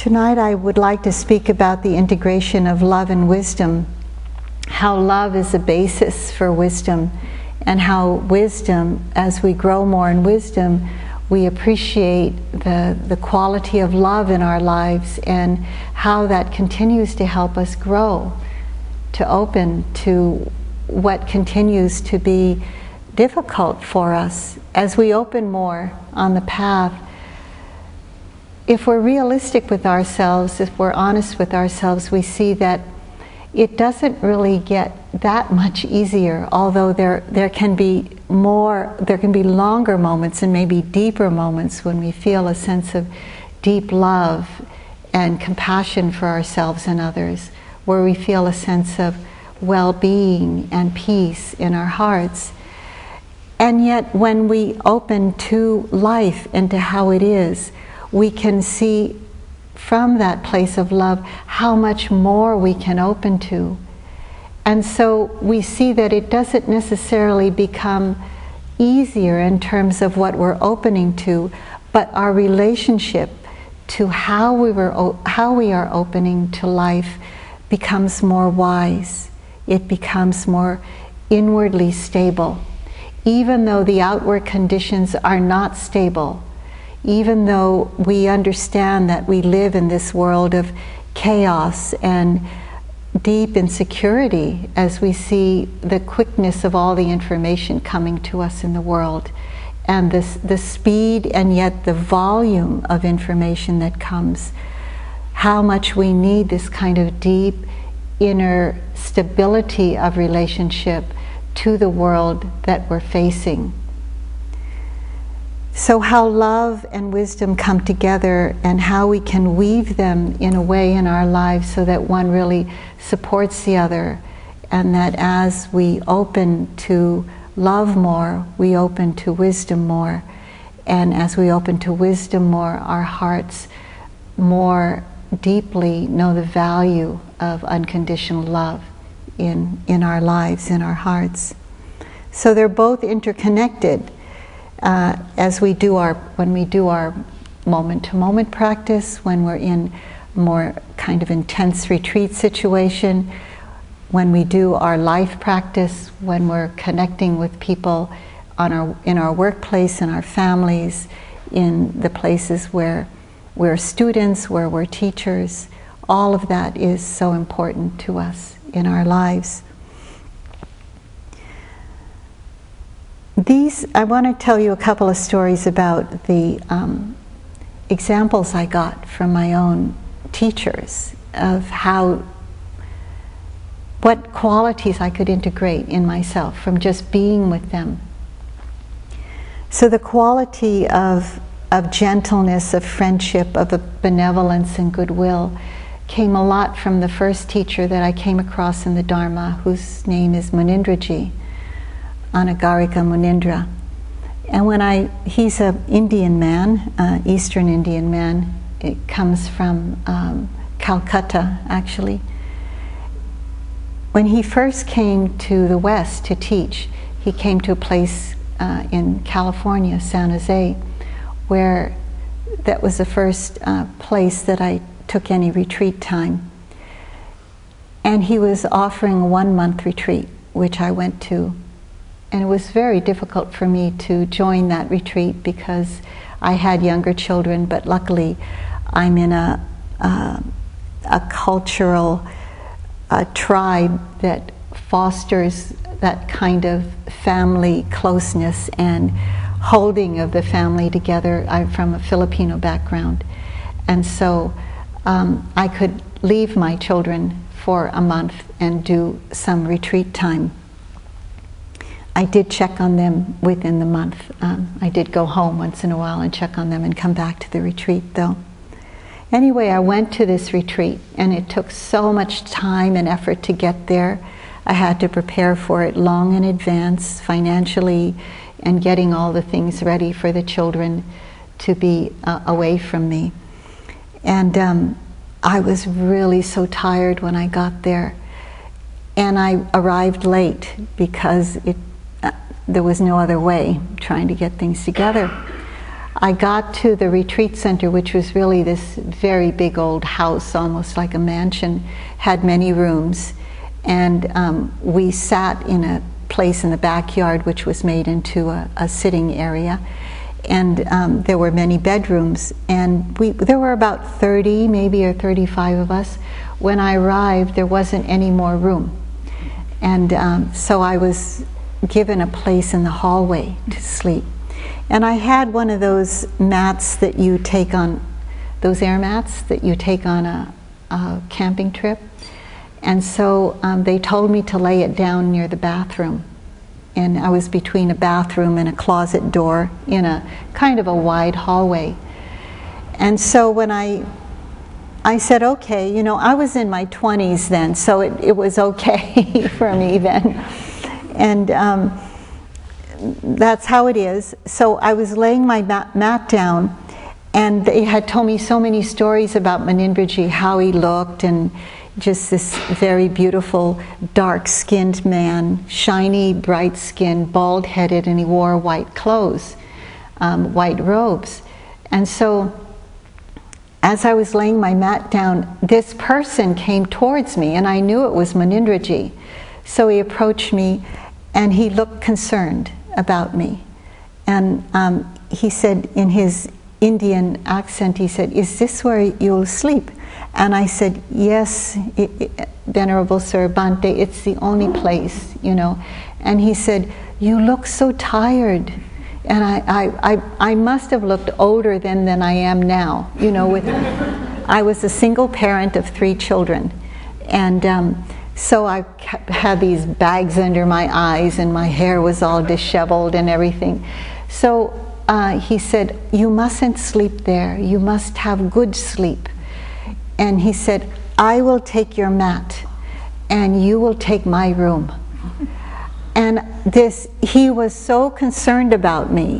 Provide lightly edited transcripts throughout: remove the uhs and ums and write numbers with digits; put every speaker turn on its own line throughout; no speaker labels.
Tonight I would like to speak about the integration of love and wisdom, how love is a basis for wisdom, and how wisdom, as we grow more in wisdom, we appreciate the quality of love in our lives and how that continues to help us grow, to open to what continues to be difficult for us. As we open more on the path, if we're realistic with ourselves, if we're honest with ourselves, we see that it doesn't really get that much easier, although there can be longer moments and maybe deeper moments when we feel a sense of deep love and compassion for ourselves and others, where we feel a sense of well-being and peace in our hearts. And yet when we open to life and to how it is, we can see from that place of love how much more we can open to. And so we see that it doesn't necessarily become easier in terms of what we're opening to, but our relationship to how we are opening to life becomes more wise. It becomes more inwardly stable. Even though the outward conditions are not stable, even though we understand that we live in this world of chaos and deep insecurity as we see the quickness of all the information coming to us in the world, and the speed and yet the volume of information that comes, how much we need this kind of deep inner stability of relationship to the world that we're facing. So how love and wisdom come together and how we can weave them in a way in our lives so that one really supports the other, and that as we open to love more, we open to wisdom more. And as we open to wisdom more, our hearts more deeply know the value of unconditional love in our lives, in our hearts. So they're both interconnected. When we do our moment-to-moment practice, when we're in more kind of intense retreat situation, when we do our life practice, when we're connecting with people in our workplace, in our families, in the places where we're students, where we're teachers, all of that is so important to us in our lives. I want to tell you a couple of stories about the examples I got from my own teachers of what qualities I could integrate in myself from just being with them. So the quality of gentleness, of friendship, of benevolence and goodwill came a lot from the first teacher that I came across in the Dharma, whose name is Munindraji, Anagarika Munindra. And he's an Indian man, Eastern Indian man. It comes from Calcutta, actually. When he first came to the West to teach, he came to a place in California, San Jose, where that was the first place that I took any retreat time. And he was offering a 1-month retreat, which I went to. And it was very difficult for me to join that retreat because I had younger children, but luckily I'm in a cultural tribe that fosters that kind of family closeness and holding of the family together. I'm from a Filipino background, and so I could leave my children for a month and do some retreat time. I did check on them within the month. I did go home once in a while and check on them and come back to the retreat though. Anyway, I went to this retreat and it took so much time and effort to get there. I had to prepare for it long in advance, financially, and getting all the things ready for the children to be away from me. And I was really so tired when I got there. And I arrived late because there was no other way trying to get things together. I got to the retreat center, which was really this very big old house, almost like a mansion, had many rooms. And we sat in a place in the backyard, which was made into a sitting area. And there were many bedrooms. And there were about 30, maybe, or 35 of us. When I arrived, there wasn't any more room. And so I was given a place in the hallway to sleep. And I had one of those mats that you take on, those air mats that you take on a camping trip. And so they told me to lay it down near the bathroom. And I was between a bathroom and a closet door in a kind of a wide hallway. And so when I said, okay, you know, I was in my 20s then, so it was okay for me then. And that's how it is. So I was laying my mat down, and they had told me so many stories about Munindraji, how he looked, and just this very beautiful, dark-skinned man, shiny, bright-skinned, bald-headed, and he wore white clothes, white robes. And so as I was laying my mat down, this person came towards me, and I knew it was Munindraji. So he approached me, and he looked concerned about me. And he said, in his Indian accent, he said, "Is this where you'll sleep?" And I said, "Yes, Venerable Sir Bhante, it's the only place, you know." And he said, "You look so tired." And I must have looked older then than I am now, you know. I was a single parent of 3 children. And so I had these bags under my eyes, and my hair was all disheveled and everything. So he said, "You mustn't sleep there. You must have good sleep." And he said, "I will take your mat, and you will take my room." And he was so concerned about me.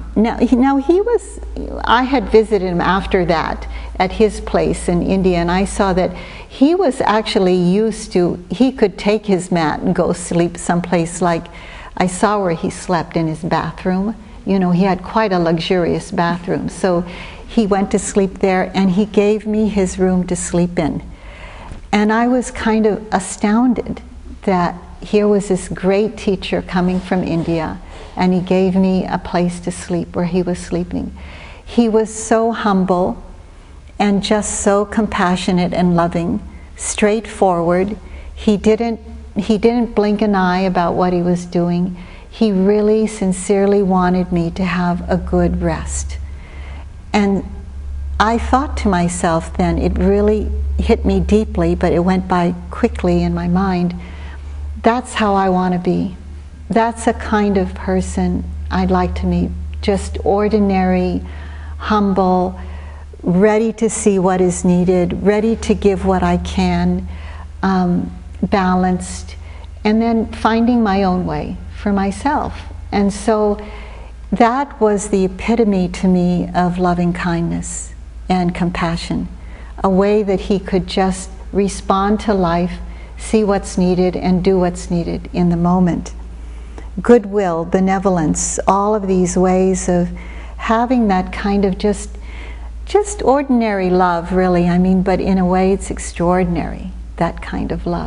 I had visited him after that at his place in India, and I saw that he was actually used to, he could take his mat and go sleep someplace, like I saw where he slept in his bathroom. You know, he had quite a luxurious bathroom. So he went to sleep there, and he gave me his room to sleep in. And I was kind of astounded that here was this great teacher coming from India, and he gave me a place to sleep where he was sleeping. He was so humble and just so compassionate and loving, straightforward. He didn't blink an eye about what he was doing. He really sincerely wanted me to have a good rest. And I thought to myself then, it really hit me deeply, but it went by quickly in my mind, that's how I want to be. That's a kind of person I'd like to meet. Just ordinary, humble, ready to see what is needed, ready to give what I can, balanced, and then finding my own way for myself. And so that was the epitome to me of loving kindness and compassion, a way that he could just respond to life, see what's needed, and do what's needed in the moment. Goodwill, benevolence, all of these ways of having that kind of just ordinary love, really. I mean, but in a way it's extraordinary, that kind of love.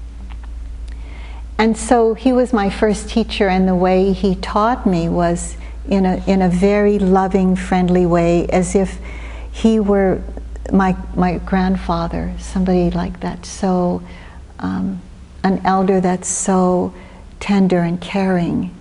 And so he was my first teacher, and the way he taught me was in a very loving, friendly way, as if he were my grandfather, somebody like that. So an elder that's so tender and caring.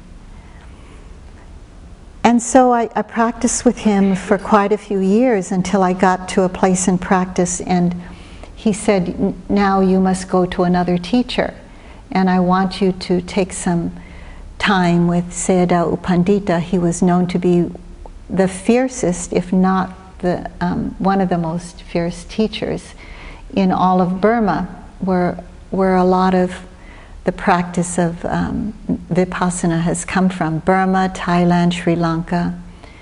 And so I practiced with him for quite a few years until I got to a place in practice, and he said, "Now you must go to another teacher, and I want you to take some time with Sayadaw U Pandita." He was known to be the fiercest, if not one of the most fierce teachers in all of Burma, where a lot of the practice of Vipassana has come from. Burma, Thailand, Sri Lanka,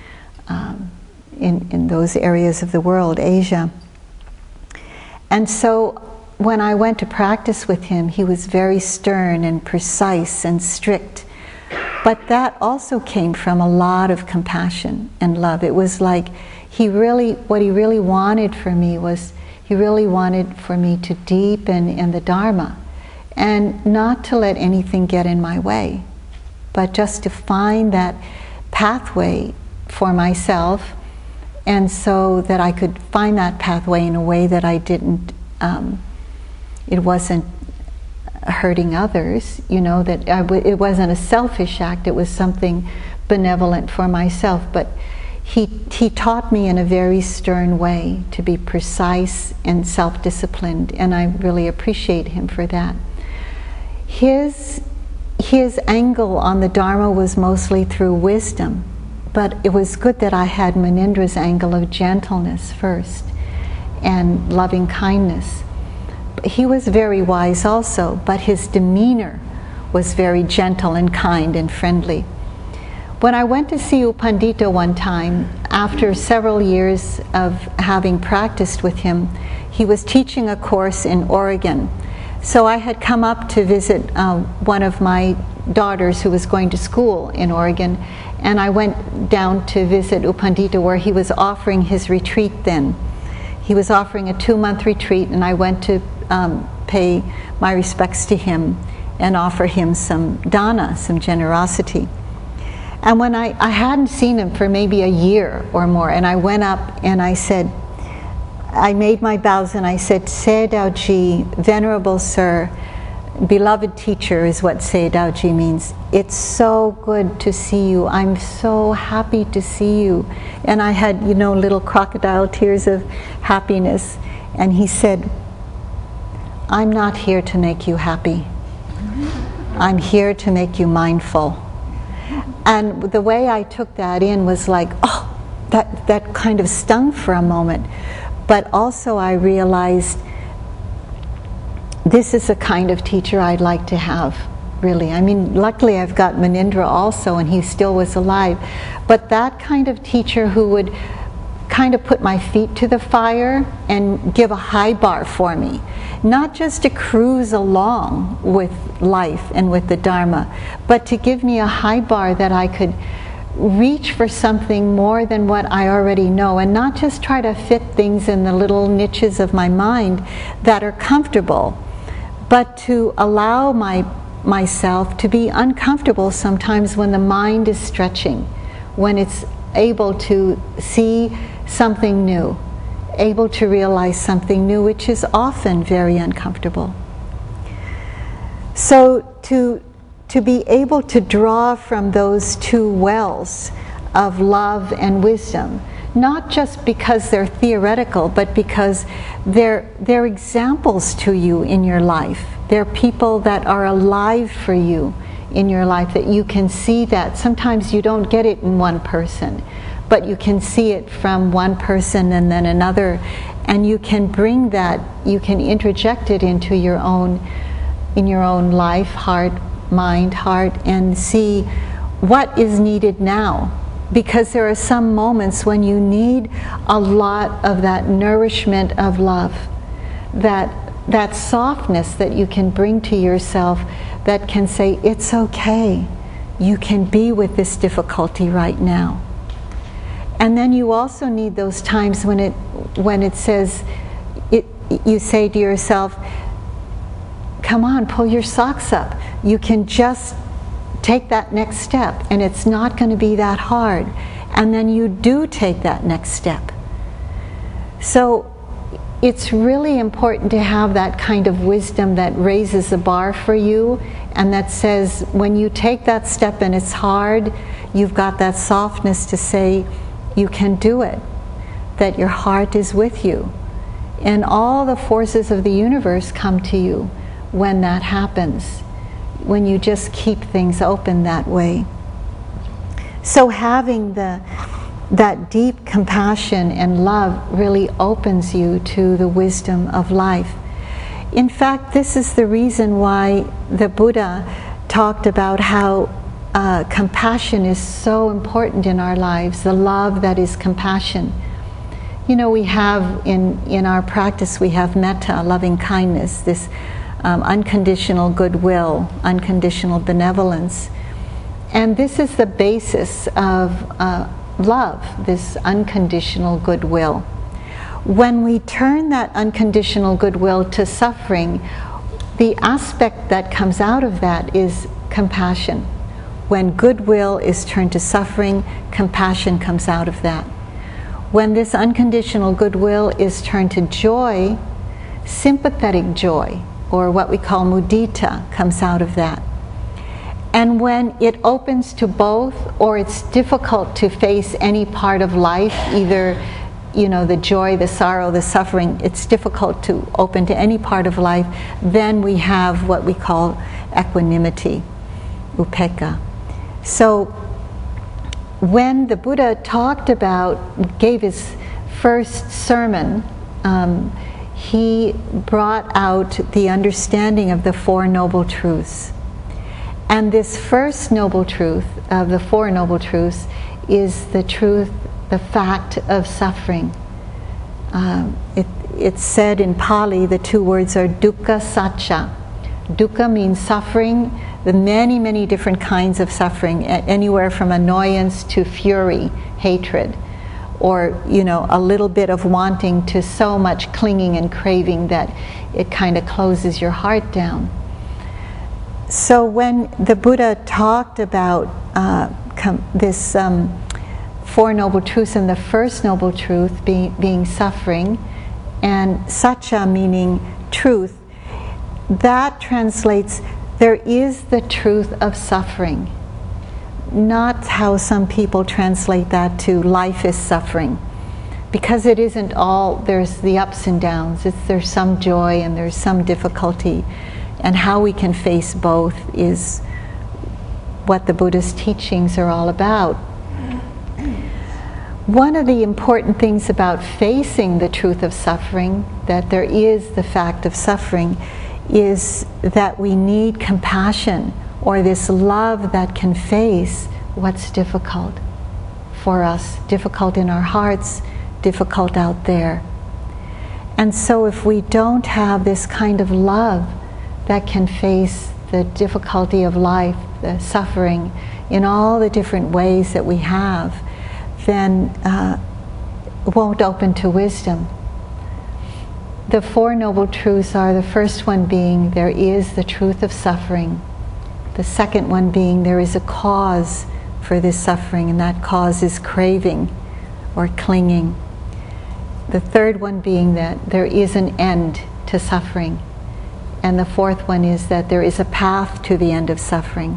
in those areas of the world, Asia. And so when I went to practice with him, he was very stern and precise and strict. But that also came from a lot of compassion and love. It was like what he really wanted for me was, he really wanted for me to deepen in the Dharma and not to let anything get in my way, but just to find that pathway for myself, and so that I could find that pathway in a way that I didn't, it wasn't hurting others, that it wasn't a selfish act, it was something benevolent for myself. But he taught me in a very stern way to be precise and self-disciplined, and I really appreciate him for that. His angle on the Dharma was mostly through wisdom, but it was good that I had Munindra's angle of gentleness first and loving kindness. He was very wise also, but his demeanor was very gentle and kind and friendly. When I went to see U Pandita one time, after several years of having practiced with him, he was teaching a course in Oregon. So I had come up to visit one of my daughters who was going to school in Oregon, and I went down to visit U Pandita where he was offering his retreat then. He was offering a 2-month retreat, and I went to pay my respects to him and offer him some dana, some generosity. And when I hadn't seen him for maybe a year or more, and I went up and I said, I made my bows and I said, Sayadaw Ji, Venerable Sir, beloved teacher is what Sayadaw Ji means. It's so good to see you. I'm so happy to see you. And I had, little crocodile tears of happiness. And he said, I'm not here to make you happy. I'm here to make you mindful. And the way I took that in was like, oh, that kind of stung for a moment. But also I realized this is a kind of teacher I'd like to have, really. I mean, luckily I've got Munindra also, and he still was alive. But that kind of teacher who would kind of put my feet to the fire and give a high bar for me. Not just to cruise along with life and with the Dharma, but to give me a high bar that I could reach for something more than what I already know, and not just try to fit things in the little niches of my mind that are comfortable, but to allow myself to be uncomfortable sometimes when the mind is stretching, when it's able to see something new, able to realize something new, which is often very uncomfortable. So to be able to draw from those two wells of love and wisdom, not just because they're theoretical, but because they're examples to you in your life. They're people that are alive for you in your life, that you can see that. Sometimes you don't get it in one person, but you can see it from one person and then another, and you can bring that, you can interject it into your own life, heart, mind, heart, and see what is needed now. Because there are some moments when you need a lot of that nourishment of love, that softness that you can bring to yourself, that can say, it's okay, you can be with this difficulty right now. And then you also need those times when it says, you say to yourself, come on, pull your socks up. You can just take that next step, and it's not going to be that hard. And then you do take that next step. So it's really important to have that kind of wisdom that raises the bar for you, and that says when you take that step and it's hard, you've got that softness to say you can do it, that your heart is with you. And all the forces of the universe come to you when that happens, when you just keep things open that way. So having that deep compassion and love really opens you to the wisdom of life. In fact, this is the reason why the Buddha talked about how compassion is so important in our lives, the love that is compassion. We have in our practice, we have metta, loving kindness, this unconditional goodwill, unconditional benevolence. And this is the basis of love, this unconditional goodwill. When we turn that unconditional goodwill to suffering, the aspect that comes out of that is compassion. When goodwill is turned to suffering, compassion comes out of that. When this unconditional goodwill is turned to joy, sympathetic joy, or what we call mudita, comes out of that. And when it opens to both, or it's difficult to face any part of life, either the joy, the sorrow, the suffering, it's difficult to open to any part of life, then we have what we call equanimity, upekkha. So when the Buddha gave his first sermon, he brought out the understanding of the Four Noble Truths. And this first noble truth of the Four Noble Truths is the truth, the fact of suffering. It's said in Pali, the two words are dukkha sacca. Dukkha means suffering, the many, many different kinds of suffering, anywhere from annoyance to fury, hatred, or a little bit of wanting to so much clinging and craving that it kind of closes your heart down. So when the Buddha talked about this Four Noble Truths, and the first Noble Truth being suffering, and sacca meaning truth, that translates, there is the truth of suffering. Not how some people translate that to life is suffering. Because it isn't all, there's the ups and downs, there's some joy and there's some difficulty. And how we can face both is what the Buddha's teachings are all about. One of the important things about facing the truth of suffering, that there is the fact of suffering, is that we need compassion, or this love that can face what's difficult for us, difficult in our hearts, difficult out there. And so if we don't have this kind of love that can face the difficulty of life, the suffering, in all the different ways that we have, then won't open to wisdom. The Four Noble Truths are, the first one being, there is the truth of suffering. The second one being, there is a cause for this suffering, and that cause is craving or clinging. The third one being that there is an end to suffering. And the fourth one is that there is a path to the end of suffering.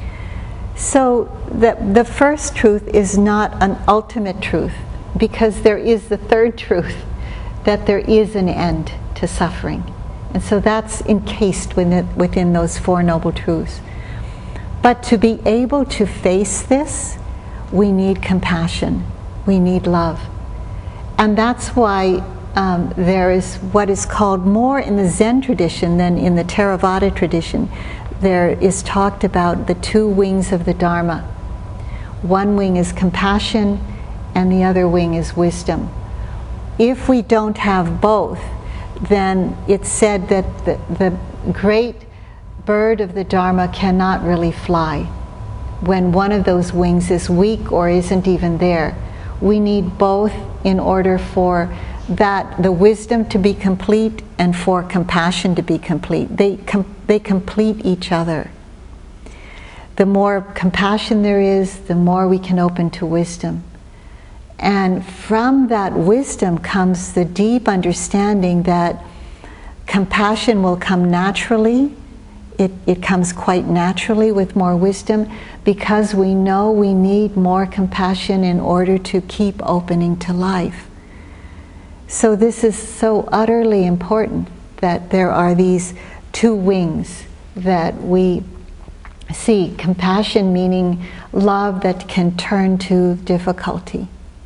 So the first truth is not an ultimate truth, because there is the third truth, that there is an end to suffering. And so that's encased within those Four Noble Truths. But to be able to face this, we need compassion, we need love. And that's why there is what is called, more in the Zen tradition than in the Theravada tradition, there is talked about the two wings of the Dharma. One wing is compassion, and the other wing is wisdom. If we don't have both, then it's said that the great bird of the Dharma cannot really fly. When one of those wings is weak or isn't even there, we need both in order for the wisdom to be complete and for compassion to be complete. They complete each other. The more compassion there is, the more we can open to wisdom. And from that wisdom comes the deep understanding that compassion will come naturally. It comes quite naturally with more wisdom, because we know we need more compassion in order to keep opening to life. So this is so utterly important, that there are these two wings that we see. Compassion meaning love that can turn to difficulty.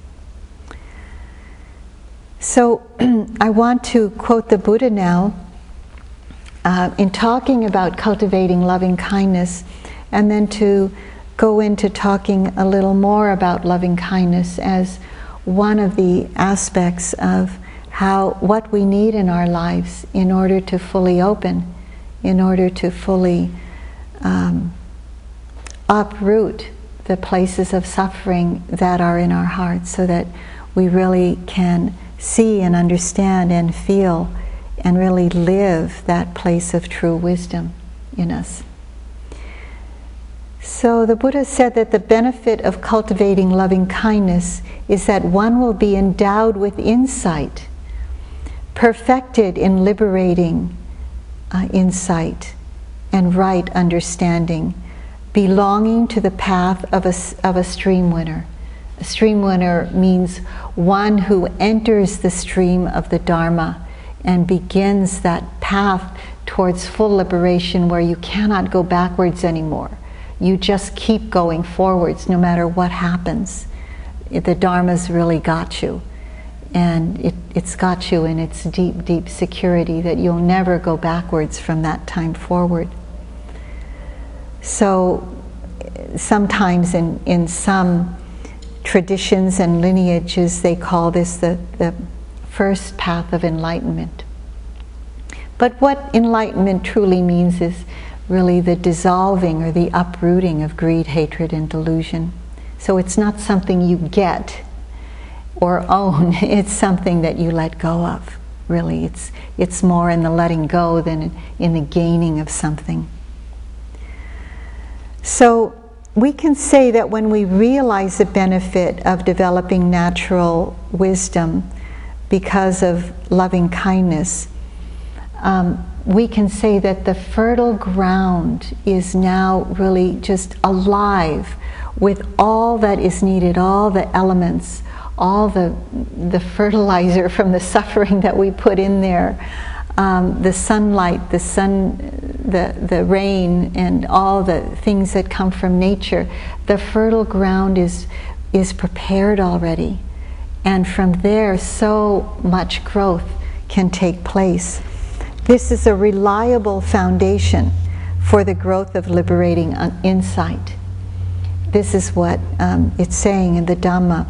So I want to quote the Buddha now in talking about cultivating loving kindness, and then to go into talking a little more about loving kindness as one of the aspects of what we need in our lives in order to fully open, in order to fully uproot the places of suffering that are in our hearts, so that we really can see and understand and feel and really live that place of true wisdom in us. So the Buddha said that the benefit of cultivating loving kindness is that one will be endowed with insight, perfected in liberating insight and right understanding, belonging to the path of a stream winner. A stream winner means one who enters the stream of the Dharma and begins that path towards full liberation, where you cannot go backwards anymore. You just keep going forwards no matter what happens. The Dharma's really got you. And it's got you in its deep, deep security that you'll never go backwards from that time forward. So sometimes in some traditions and lineages, they call this the first path of enlightenment. But what enlightenment truly means is really the dissolving or the uprooting of greed, hatred, and delusion. So it's not something you get or own, it's something that you let go of. Really, it's more in the letting go than in the gaining of something. So we can say that when we realize the benefit of developing natural wisdom because of loving kindness, we can say that the fertile ground is now really just alive with all that is needed, all the elements, all the fertilizer from the suffering that we put in there, the sunlight, the rain, and all the things that come from nature. The fertile ground is prepared already, and from there so much growth can take place. This is a reliable foundation for the growth of liberating insight. This is what it's saying in the Dhamma.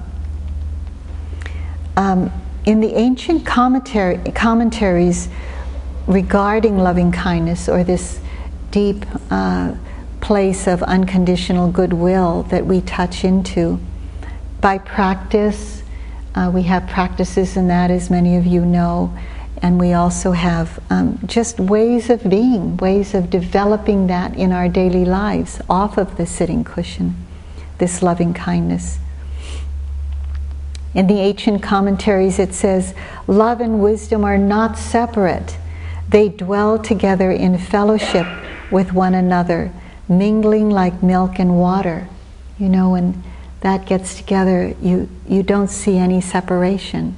In the ancient commentaries regarding loving kindness, or this deep place of unconditional goodwill that we touch into, by practice, we have practices in that, as many of you know, and we also have just ways of being, ways of developing that in our daily lives off of the sitting cushion, this loving kindness. In the ancient commentaries it says, love and wisdom are not separate. They dwell together in fellowship with one another, mingling like milk and water. You know, when that gets together, you don't see any separation.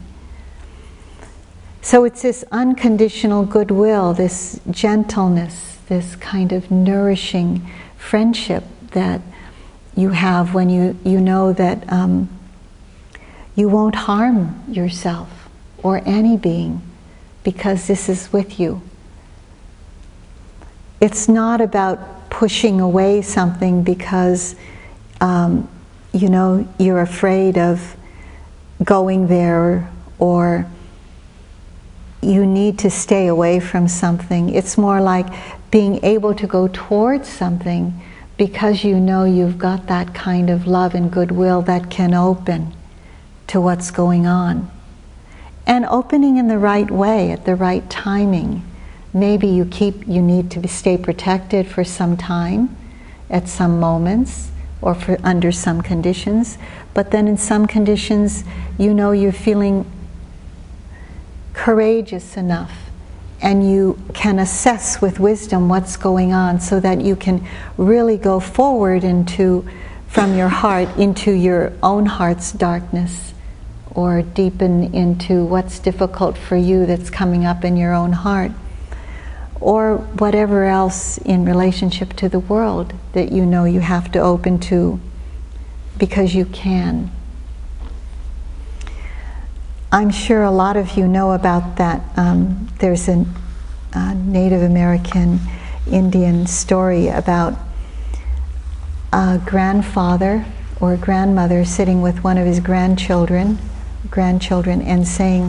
So it's this unconditional goodwill, this gentleness, this kind of nourishing friendship that you have when you know that you won't harm yourself or any being, because this is with you. It's not about pushing away something because you're afraid of going there, or you need to stay away from something. It's more like being able to go towards something because you know you've got that kind of love and goodwill that can open to what's going on. And opening in the right way, at the right timing. Maybe you need to stay protected for some time, at some moments, or under some conditions. But then in some conditions, you're feeling courageous enough, and you can assess with wisdom what's going on, so that you can really go forward from your heart into your own heart's darkness, or deepen into what's difficult for you that's coming up in your own heart, or whatever else in relationship to the world that you know you have to open to because you can. I'm sure a lot of you know about that. There's a Native American Indian story about a grandfather or grandmother sitting with one of his grandchildren and saying,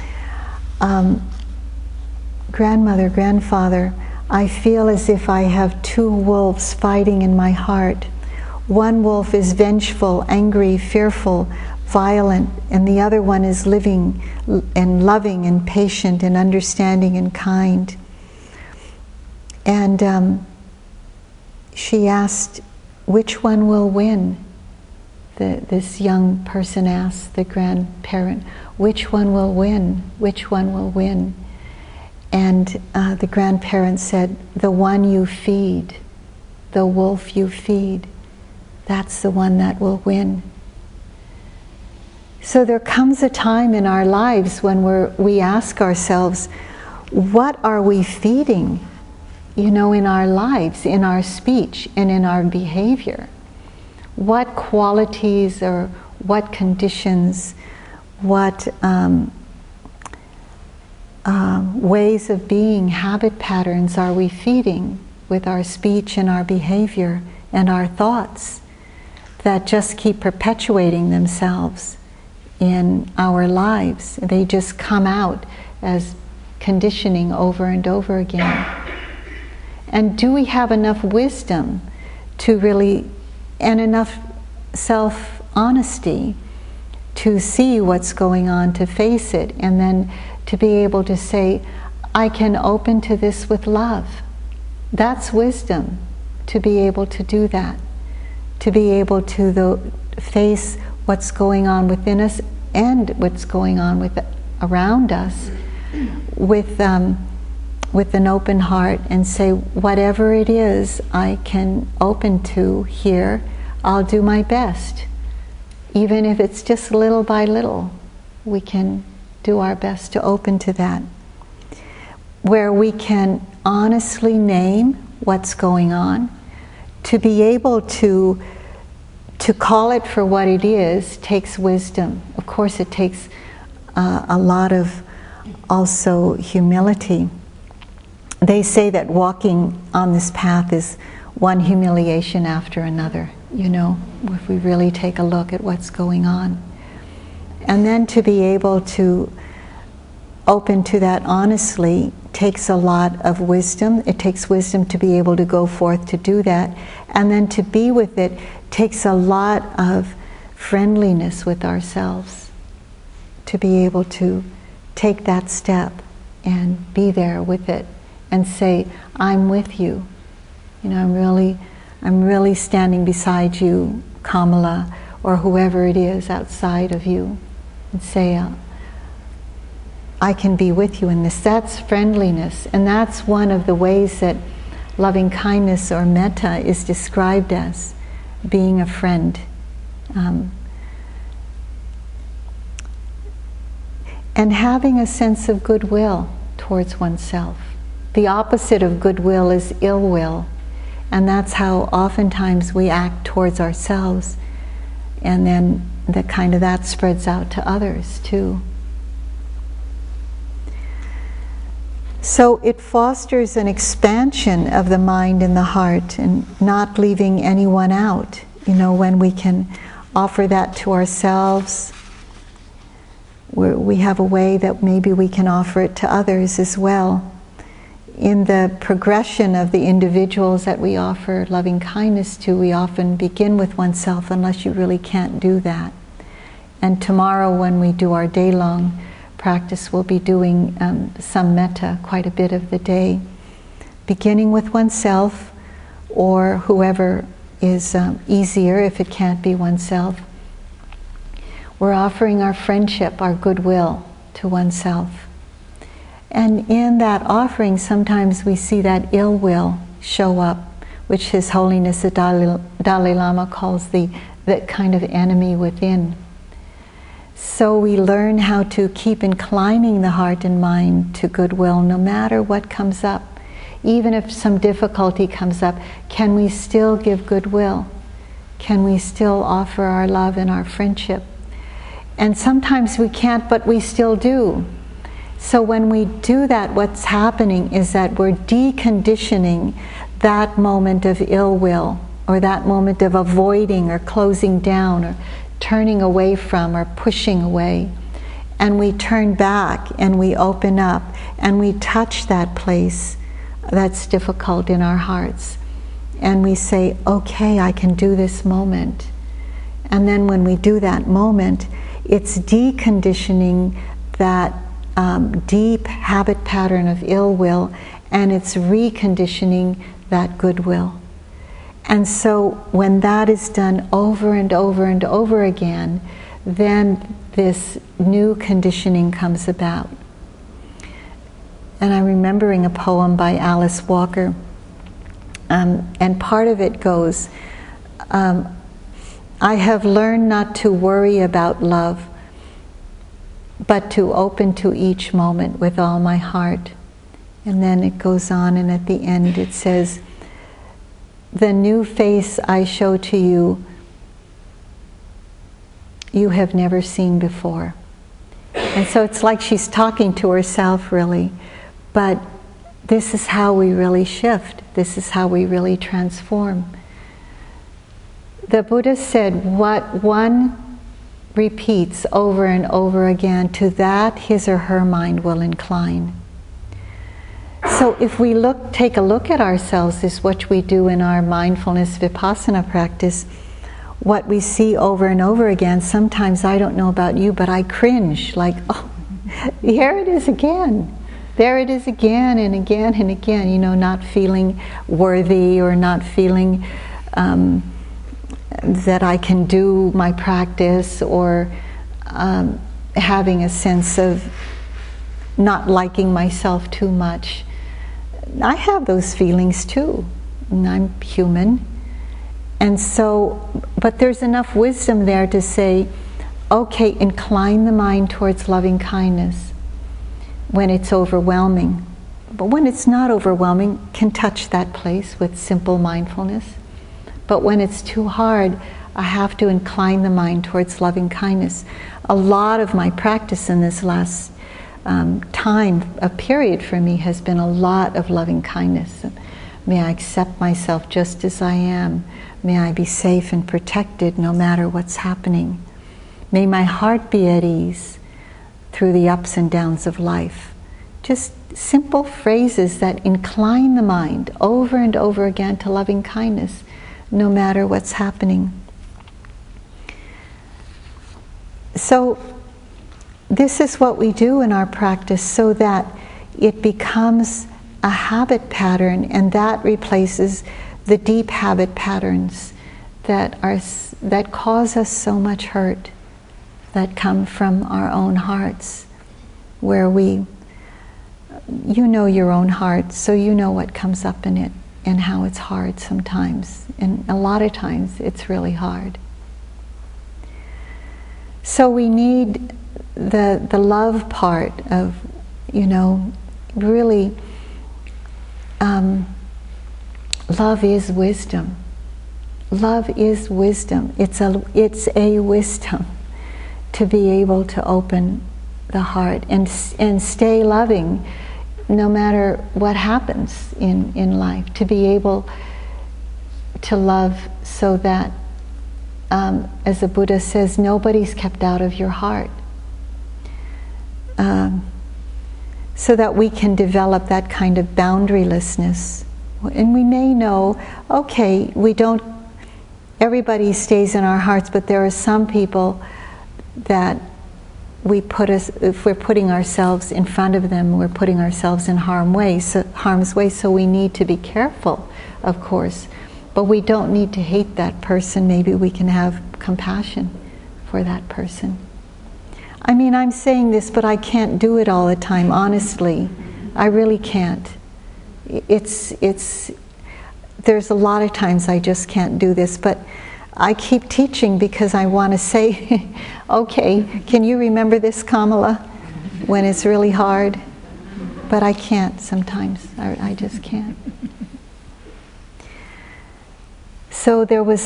grandmother, grandfather, I feel as if I have two wolves fighting in my heart. One wolf is vengeful, angry, fearful, violent, and the other one is living and loving and patient and understanding and kind. And she asked, which one will win? This young person asked the grandparent, which one will win? Which one will win? And the grandparent said, the one you feed, the wolf you feed, that's the one that will win. So there comes a time in our lives when we ask ourselves, what are we feeding, in our lives, in our speech, and in our behavior? What qualities or what conditions, what ways of being, habit patterns are we feeding with our speech and our behavior and our thoughts that just keep perpetuating themselves in our lives? They just come out as conditioning over and over again. And do we have enough wisdom to really, and enough self-honesty to see what's going on, to face it, and then to be able to say, I can open to this with love. That's wisdom, to be able to do that, to be able to face what's going on within us and what's going on around us with an open heart, and say, whatever it is I can open to here, I'll do my best. Even if it's just little by little, we can do our best to open to that. Where we can honestly name what's going on, to be able to call it for what it is, takes wisdom. Of course, it takes a lot of also humility. They say that walking on this path is one humiliation after another, if we really take a look at what's going on. And then to be able to open to that honestly takes a lot of wisdom. It takes wisdom to be able to go forth to do that. And then to be with it takes a lot of friendliness with ourselves, to be able to take that step and be there with it and say, I'm with you. I'm really standing beside you, Kamala, or whoever it is outside of you, and say, I can be with you in this. That's friendliness, and that's one of the ways that loving kindness or metta is described as, being a friend. And having a sense of goodwill towards oneself. The opposite of goodwill is ill will, and that's how oftentimes we act towards ourselves, and then that spreads out to others too. So it fosters an expansion of the mind and the heart, and not leaving anyone out. When we can offer that to ourselves, we have a way that maybe we can offer it to others as well. In the progression of the individuals that we offer loving kindness to, we often begin with oneself, unless you really can't do that. And tomorrow, when we do our day-long practice, we'll be doing some metta quite a bit of the day, beginning with oneself, or whoever is easier if it can't be oneself. We're offering our friendship, our goodwill to oneself. And in that offering, sometimes we see that ill will show up, which His Holiness the Dalai Lama calls the kind of enemy within. So we learn how to keep inclining the heart and mind to goodwill, no matter what comes up. Even if some difficulty comes up, can we still give goodwill? Can we still offer our love and our friendship? And sometimes we can't, but we still do. So when we do that, what's happening is that we're deconditioning that moment of ill will, or that moment of avoiding or closing down or turning away from or pushing away. And we turn back and we open up and we touch that place that's difficult in our hearts. and we say, okay, I can do this moment. And then when we do that moment, it's deconditioning that deep habit pattern of ill will, and it's reconditioning that goodwill. And so when that is done over and over and over again, then this new conditioning comes about. And I'm remembering a poem by Alice Walker, and part of it goes, I have learned not to worry about love, but to open to each moment with all my heart. And then it goes on, and at the end it says, the new face I show to you, you have never seen before. And so it's like she's talking to herself, really. But this is how we really shift. This is how we really transform. The Buddha said, what one repeats over and over again, to that his or her mind will incline. So if we take a look at ourselves, this is what we do in our mindfulness vipassana practice, what we see over and over again, sometimes, I don't know about you, but I cringe, like, oh, here it is again. There it is again and again and again, you know, not feeling worthy or not feeling that I can do my practice, or having a sense of not liking myself too much. I have those feelings too, and I'm human. And so, but there's enough wisdom there to say, okay, incline the mind towards loving kindness when it's overwhelming. But when it's not overwhelming, can touch that place with simple mindfulness. But when it's too hard, I have to incline the mind towards loving kindness. A lot of my practice in this last a period for me has been a lot of loving kindness. May I accept myself just as I am. May I be safe and protected no matter what's happening. May my heart be at ease through the ups and downs of life. Just simple phrases that incline the mind over and over again to loving kindness, no matter what's happening. So this is what we do in our practice, so that it becomes a habit pattern, and that replaces the deep habit patterns that cause us so much hurt, that come from our own hearts, where you know your own heart, so you know what comes up in it and how it's hard sometimes, and a lot of times it's really hard. So we need the love part of, really, love is wisdom. Love is wisdom. It's a wisdom to be able to open the heart and stay loving no matter what happens in life. To be able to love so that, as the Buddha says, nobody's kept out of your heart. So that we can develop that kind of boundarylessness. And we may know, okay, everybody stays in our hearts, but there are some people that if we're putting ourselves in front of them, we're putting ourselves in harm's way, so we need to be careful, of course. But we don't need to hate that person. Maybe we can have compassion for that person. I mean, I'm saying this, but I can't do it all the time, honestly. I really can't. There's a lot of times I just can't do this, but I keep teaching because I want to say, okay, can you remember this, Kamala, when it's really hard? But I can't sometimes. I just can't. So there was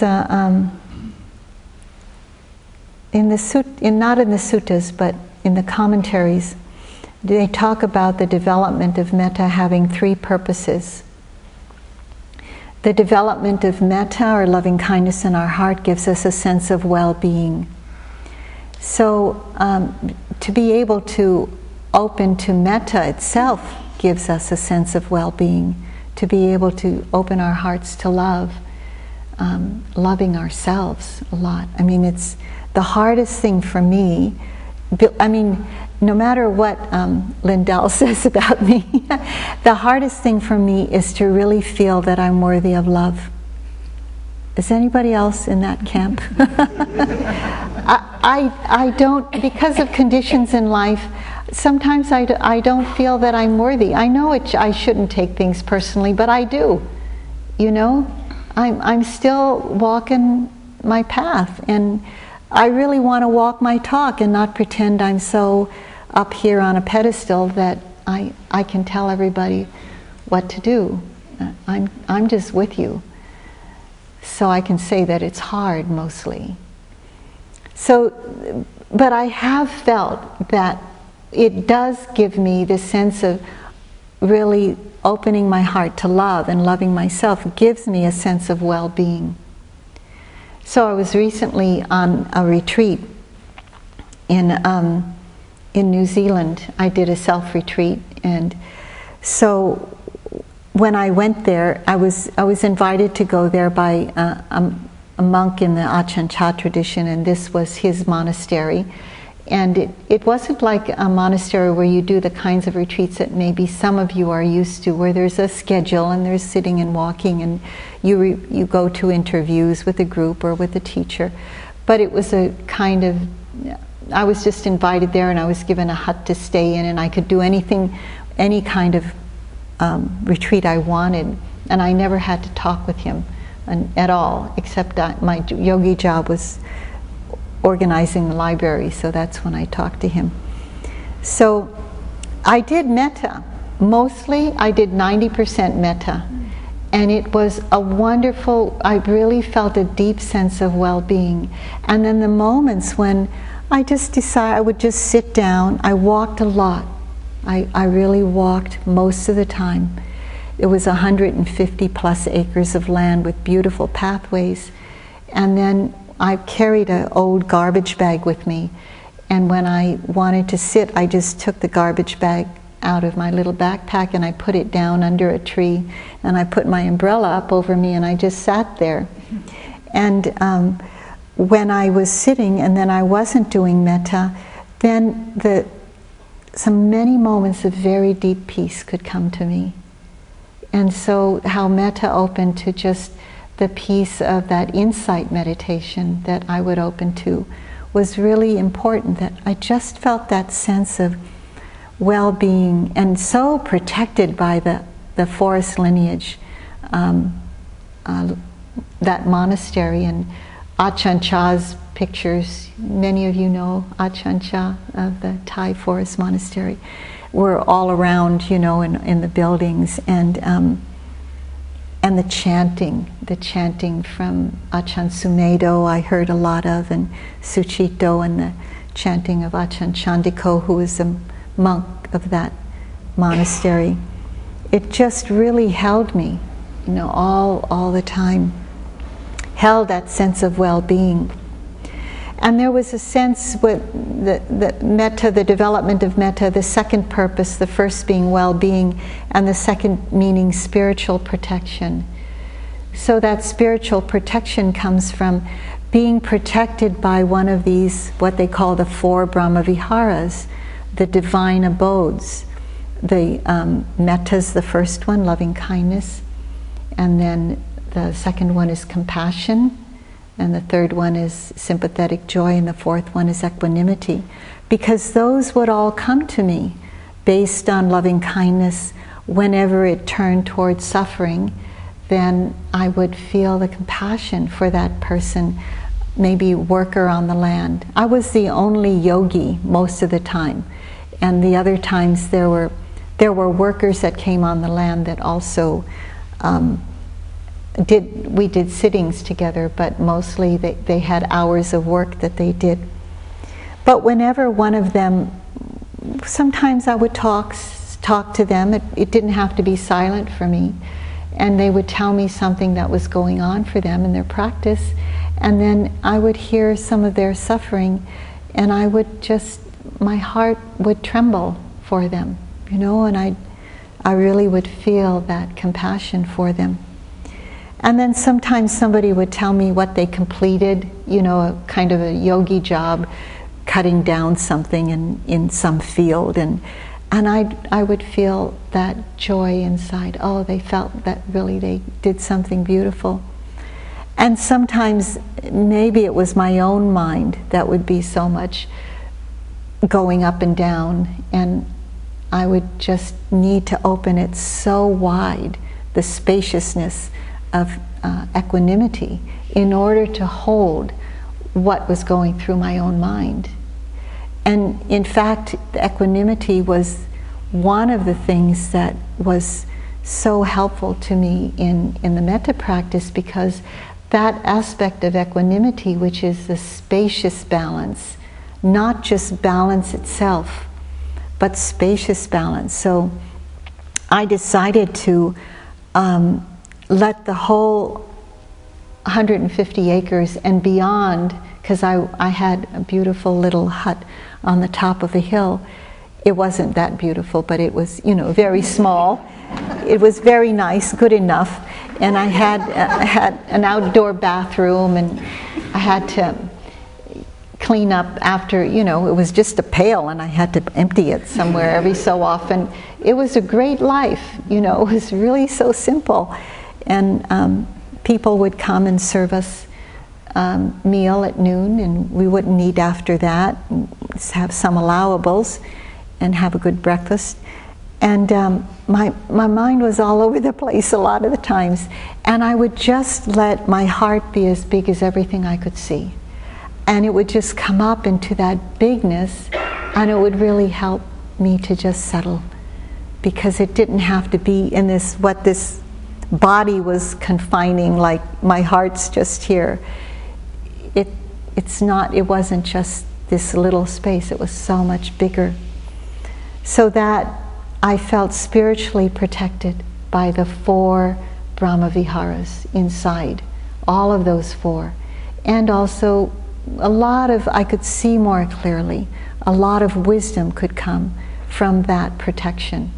not in the suttas, but in the commentaries, they talk about the development of metta having three purposes. The development of metta, or loving kindness in our heart, gives us a sense of well-being. So to be able to open to metta itself gives us a sense of well-being. to be able to open our hearts to love, loving ourselves a lot. I mean, it's the hardest thing for me. I mean, no matter what Lindell says about me, the hardest thing for me is to really feel that I'm worthy of love. Is anybody else in that camp? I don't, because of conditions in life, sometimes I don't feel that I'm worthy. I know I shouldn't take things personally, but I do. You know, I'm still walking my path, and I really want to walk my talk and not pretend I'm so up here on a pedestal that I can tell everybody what to do. I'm just with you. So I can say that it's hard mostly. So, but I have felt that it does give me this sense of really opening my heart to love and loving myself. It gives me a sense of well-being. So I was recently on a retreat in New Zealand. I did a self-retreat, and so when I went there, I was invited to go there by a monk in the Ajahn Chah tradition, and this was his monastery. And it wasn't like a monastery where you do the kinds of retreats that maybe some of you are used to, where there's a schedule and there's sitting and walking, and you go to interviews with a group or with a teacher. But it was a kind of, I was just invited there, and I was given a hut to stay in, and I could do anything, any kind of retreat I wanted, and I never had to talk with him at all, except my yogi job was organizing the library, so that's when I talked to him. So I did metta. Mostly I did 90% metta, and it was a wonderful, I really felt a deep sense of well-being. And then the moments when I just decided I would just sit down, I walked a lot. I really walked most of the time. It was 150 plus acres of land with beautiful pathways. And then I carried an old garbage bag with me. And when I wanted to sit, I just took the garbage bag out of my little backpack and I put it down under a tree. And I put my umbrella up over me and I just sat there. And when I was sitting and then I wasn't doing metta, then many moments of very deep peace could come to me. And so how metta opened to just the peace of that insight meditation that I would open to was really important, that I just felt that sense of well-being and so protected by the forest lineage, that monastery. And Ajahn Chah's pictures, many of you know Ajahn Chah of the Thai Forest Monastery, were all around, you know, in the buildings, and the chanting from Ajahn Sumedho I heard a lot of, and Suchito, and the chanting of Ajahn Chandiko, who was a monk of that monastery. It just really held me, you know, all the time, held that sense of well-being. And there was a sense with the metta, the development of metta, the second purpose, the first being well-being, and the second meaning spiritual protection. So that spiritual protection comes from being protected by one of these, what they call the 4 Brahmaviharas, the divine abodes. The metta's the first one, loving kindness, and then the second one is compassion, and the third one is sympathetic joy, and the fourth one is equanimity. Because those would all come to me based on loving kindness. Whenever it turned towards suffering, then I would feel the compassion for that person, maybe worker on the land. I was the only yogi most of the time, and the other times there were workers that came on the land that also we did sittings together, but mostly they had hours of work that they did. But whenever one of them, sometimes I would talk to them. It didn't have to be silent for me, and they would tell me something that was going on for them in their practice, and then I would hear some of their suffering, and my heart would tremble for them, you know, and I really would feel that compassion for them. And then sometimes somebody would tell me what they completed, a kind of a yogi job, cutting down something in some field, and I would feel that joy inside. Oh, they felt that really they did something beautiful. And sometimes maybe it was my own mind that would be so much going up and down, and I would just need to open it so wide, the spaciousness of equanimity, in order to hold what was going through my own mind. And in fact, the equanimity was one of the things that was so helpful to me in the metta practice, because that aspect of equanimity, which is the spacious balance, not just balance itself, but spacious balance. So I decided to let the whole 150 acres and beyond, because I had a beautiful little hut on the top of a hill. It wasn't that beautiful, but it was, very small. It was very nice, good enough. And I had an outdoor bathroom, and I had to clean up after, it was just a pail, and I had to empty it somewhere every so often. It was a great life, it was really so simple. And people would come and serve us meal at noon, and we wouldn't eat after that, just have some allowables and have a good breakfast. And my mind was all over the place a lot of the times, and I would just let my heart be as big as everything I could see, and it would just come up into that bigness, and it would really help me to just settle, because it didn't have to be in what this body was confining, like my heart's just here. It wasn't just this little space, it was so much bigger. So that I felt spiritually protected by the 4 Brahma Viharas inside, all of those 4. And also I could see more clearly, a lot of wisdom could come from that protection.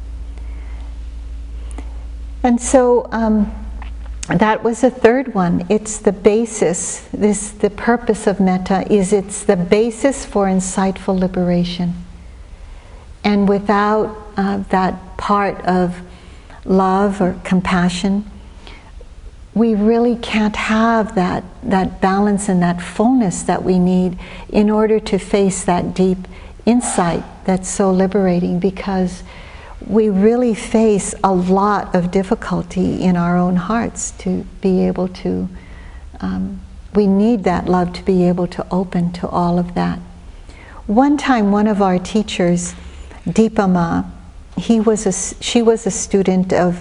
And so that was the third one. It's the basis. The purpose of metta is it's the basis for insightful liberation. And without that part of love or compassion, we really can't have that balance and that fullness that we need in order to face that deep insight that's so liberating, because we really face a lot of difficulty in our own hearts to be able to, we need that love to be able to open to all of that. One time, one of our teachers, Dipa Ma, she was a student of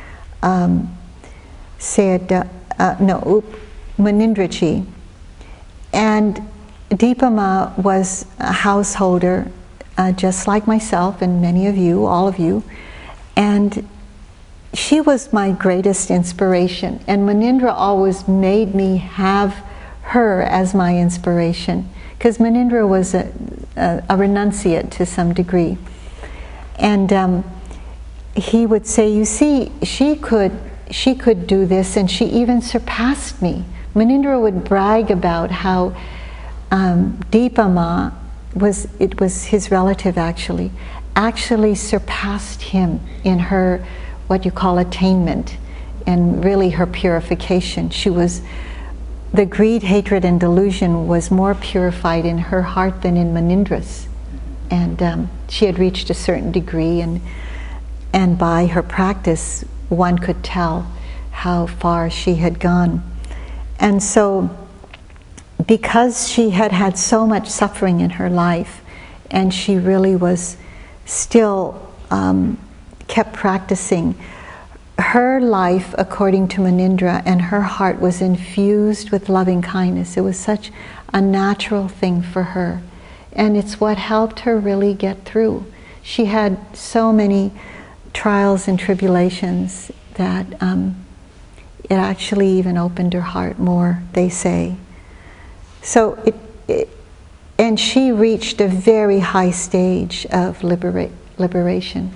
Munindraji, and Dipa Ma was a householder, just like myself and many of you, all of you, and she was my greatest inspiration. And Munindra always made me have her as my inspiration, because Munindra was a renunciate to some degree. And he would say, you see, she could do this, and she even surpassed me. Munindra would brag about how Dipa Ma was his relative actually surpassed him in her, what you call attainment, and really her purification. The greed, hatred, and delusion was more purified in her heart than in Munindra's. And she had reached a certain degree, and by her practice, one could tell how far she had gone. And so, because she had had so much suffering in her life, and she really was still kept practicing, her life, according to Munindra, and her heart was infused with loving kindness. It was such a natural thing for her. And it's what helped her really get through. She had so many trials and tribulations that it actually even opened her heart more, they say. So and she reached a very high stage of liberation.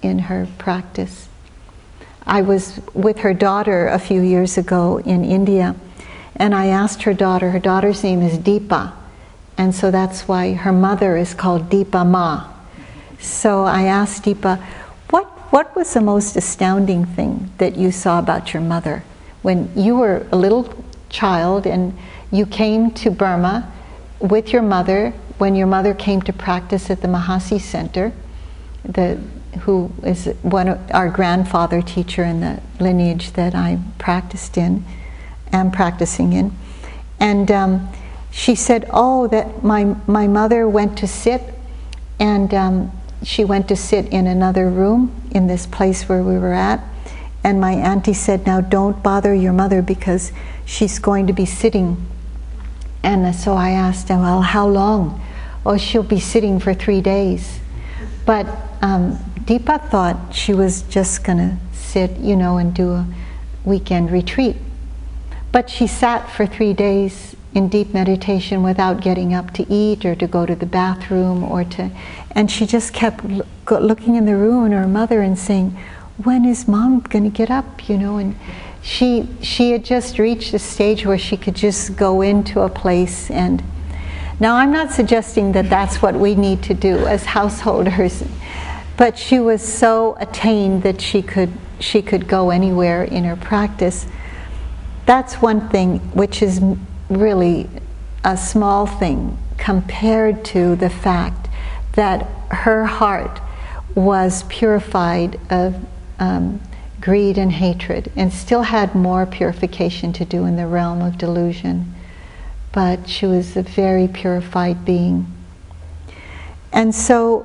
in her practice. I was with her daughter a few years ago in India, and I asked her daughter's name is Deepa, and so that's why her mother is called Deepa Ma. So I asked Deepa, what was the most astounding thing that you saw about your mother when you were a little child and you came to Burma with your mother, when your mother came to practice at the Mahasi Center, who is our grandfather teacher in the lineage that I am practicing in. And she said, that my mother went to sit, and she went to sit in another room in this place where we were at. And my auntie said, now don't bother your mother because she's going to be sitting. And so I asked her, well, how long? Oh, she'll be sitting for 3 days. But Deepa thought she was just going to sit, and do a weekend retreat. But she sat for 3 days in deep meditation without getting up to eat or to go to the bathroom and she just kept looking in the room at her mother and saying, when is mom going to get up, and she had just reached a stage where she could just go into a place. And now I'm not suggesting that that's what we need to do as householders, but she was so attained that she could go anywhere in her practice. That's one thing which is really a small thing compared to the fact that her heart was purified of greed and hatred, and still had more purification to do in the realm of delusion. But she was a very purified being. And so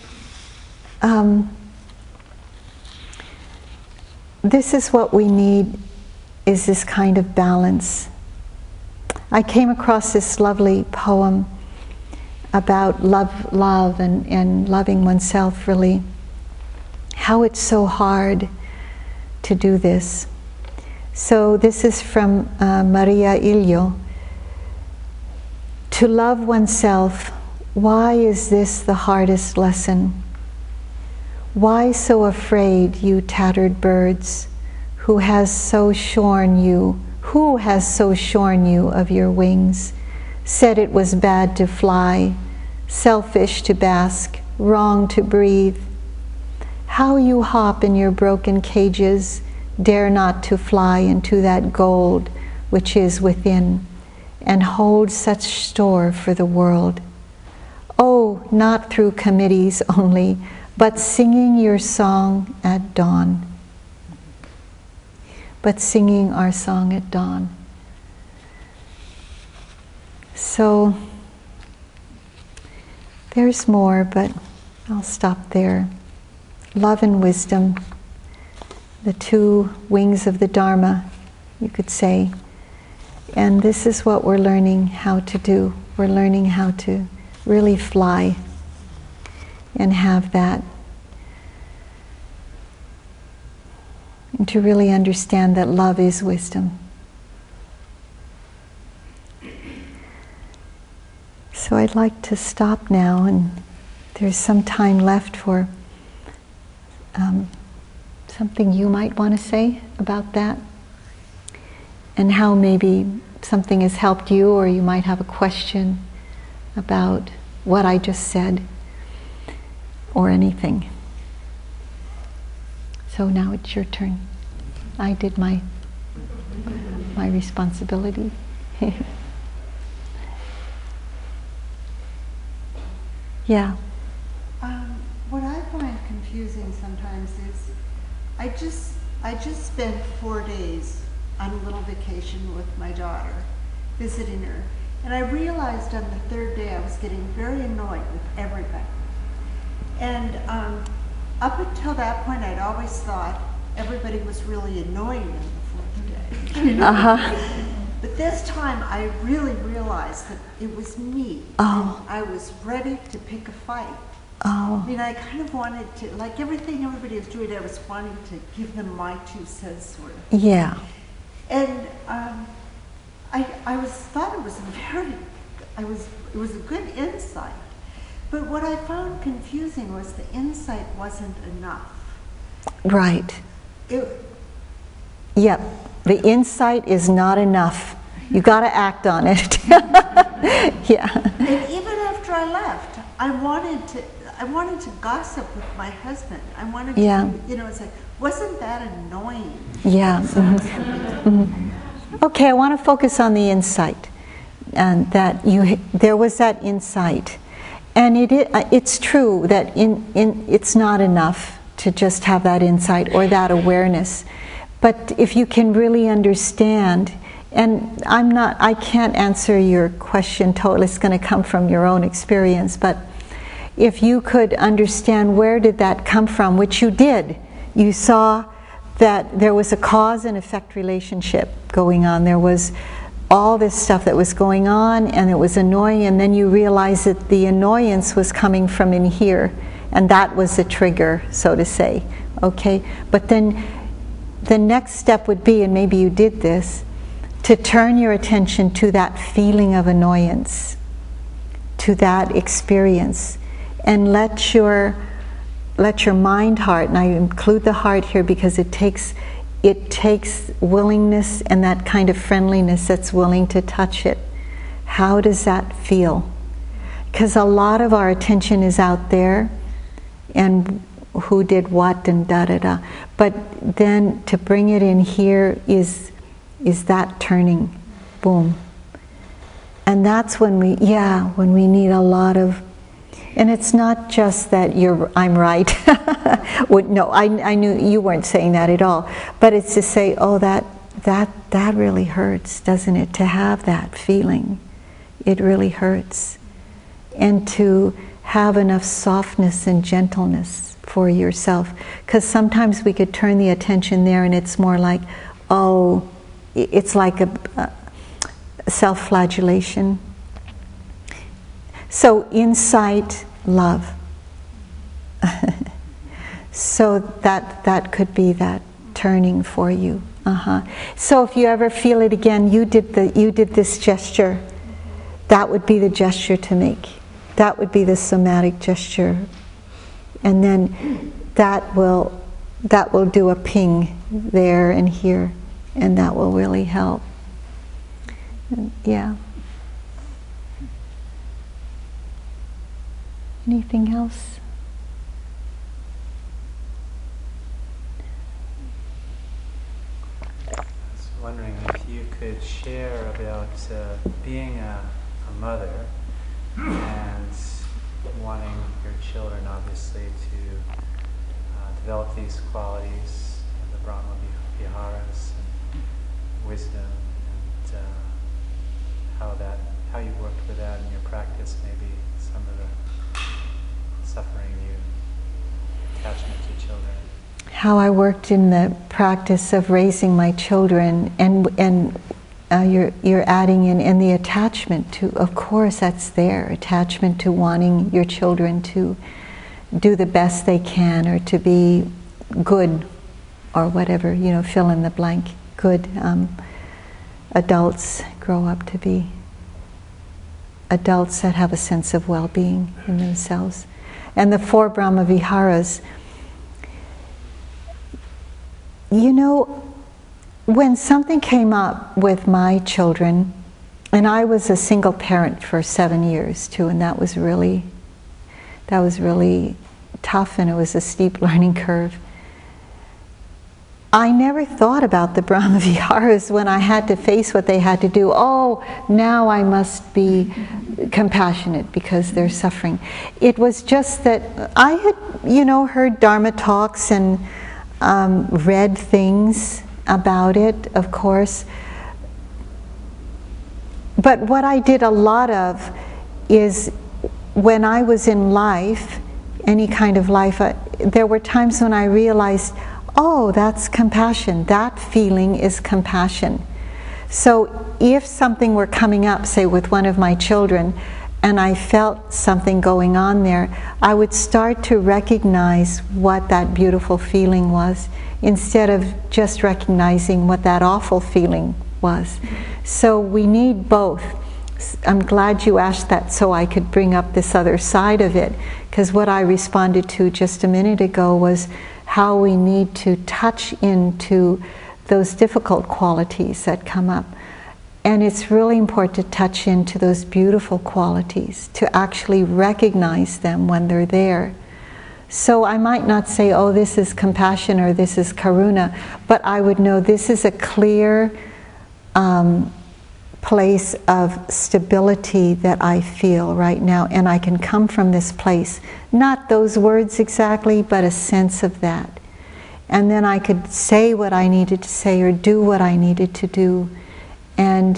this is what we need, is this kind of balance. I came across this lovely poem about love and loving oneself, really. How it's so hard to do this. So this is from Maria Ilio. To love oneself, why is this the hardest lesson? Why so afraid, you tattered birds? Who has so shorn you of your wings? Said it was bad to fly, selfish to bask, wrong to breathe. How you hop in your broken cages, dare not to fly into that gold which is within, and hold such store for the world. Oh, not through committees only, but singing your song at dawn. But singing our song at dawn. So, there's more, but I'll stop there. Love and wisdom, the two wings of the Dharma, you could say. And this is what we're learning how to do. We're learning how to really fly and have that. And to really understand that love is wisdom. So I'd like to stop now, and there's some time left for something you might want to say about that, and how maybe something has helped you, or you might have a question about what I just said, or anything. So now it's your turn. I did my responsibility. Yeah.
What I find confusing sometimes is I just spent 4 days on a little vacation with my daughter, visiting her, and I realized on the 3rd day I was getting very annoyed with everybody. And up until that point, I'd always thought everybody was really annoying on the 4th day. You know?
Uh-huh.
But this time, I really realized that it was me.
Oh.
I was ready to pick a fight.
Oh.
I mean, I kind of wanted to, like everything everybody was doing, I was wanting to give them my 2 cents, sort of.
Yeah.
And thought it was a good insight. But what I found confusing was the insight wasn't enough.
Right.
It,
Yep. The insight is not enough. You got to act on it. Yeah.
and even after I left, I wanted to gossip with my husband. I wanted to,
Yeah.
it's like, wasn't that annoying?
Yeah. Okay, I want to focus on the insight, and that there was that insight, and it's true that it's not enough to just have that insight or that awareness, but if you can really understand, and I can't answer your question totally. It's going to come from your own experience, but if you could understand where did that come from, which you did, you saw that there was a cause and effect relationship going on. There was all this stuff that was going on, and it was annoying, and then you realized that the annoyance was coming from in here, and that was the trigger, so to say. Okay? But then the next step would be, and maybe you did this, to turn your attention to that feeling of annoyance, to that experience, and let your mind, heart, and I include the heart here because it takes willingness and that kind of friendliness that's willing to touch it. How does that feel? Because a lot of our attention is out there, and who did what and da-da-da. But then to bring it in here is that turning, boom. And that's when we need a lot of, and it's not just that I'm right. No, I knew you weren't saying that at all. But it's to say, oh, that really hurts, doesn't it? To have that feeling, it really hurts. And to have enough softness and gentleness for yourself. Because sometimes we could turn the attention there and it's more like, oh, it's like a self-flagellation. So insight, love. So that could be that turning for you. So if you ever feel it again, you did this gesture. That would be the gesture to make. That would be the somatic gesture, and then that will do a ping there and here, and that will really help. Yeah. Anything else?
I was wondering if you could share about being a mother and wanting your children, obviously, to develop these qualities, the Brahma Viharas, and wisdom, and how you worked with that in your practice, maybe some of the suffering attachment to children.
How I worked in the practice of raising my children, and you're adding in the attachment to, of course that's there, attachment to wanting your children to do the best they can, or to be good, or whatever, fill in the blank, good adults grow up to be adults that have a sense of well-being in themselves. And the 4 Brahma Viharas, when something came up with my children, and I was a single parent for 7 years too, and that was really tough, and it was a steep learning curve. I never thought about the Brahma Viharas when I had to face what they had to do. Oh, now I must be compassionate because they're suffering. It was just that I had, heard Dharma talks and read things about it, of course. But what I did a lot of is, when I was in life, any kind of life, there were times when I realized, oh, that's compassion. That feeling is compassion. So if something were coming up, say with one of my children, and I felt something going on there, I would start to recognize what that beautiful feeling was, instead of just recognizing what that awful feeling was. So we need both. I'm glad you asked that so I could bring up this other side of it, because what I responded to just a minute ago was how we need to touch into those difficult qualities that come up. And it's really important to touch into those beautiful qualities, to actually recognize them when they're there. So I might not say, oh, this is compassion or this is karuna, but I would know this is a clear place of stability that I feel right now, and I can come from this place. Not those words exactly, but a sense of that. And then I could say what I needed to say or do what I needed to do. And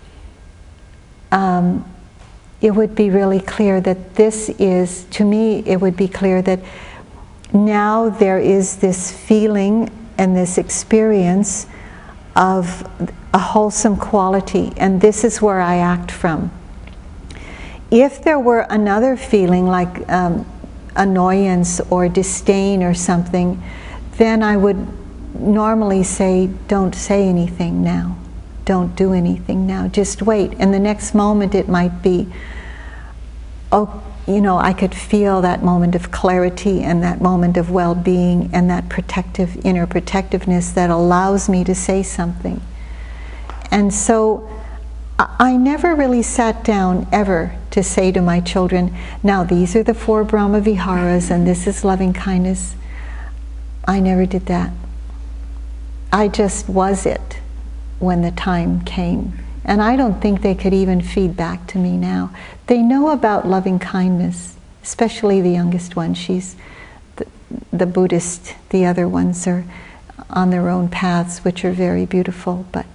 it would be really clear that this is, to me, it would be clear that now there is this feeling and this experience of a wholesome quality, and this is where I act from. If there were another feeling like annoyance or disdain or something, then I would normally say, don't say anything now. Don't do anything now. Just wait. And the next moment it might be, oh, you know, I could feel that moment of clarity and that moment of well-being and that protective, inner protectiveness that allows me to say something. And so I never really sat down ever to say to my children, now these are the 4 Brahma Viharas and this is loving kindness. I never did that. I just was it when the time came. And I don't think they could even feed back to me now. They know about loving kindness, especially the youngest one. She's the Buddhist. The other ones are on their own paths, which are very beautiful. But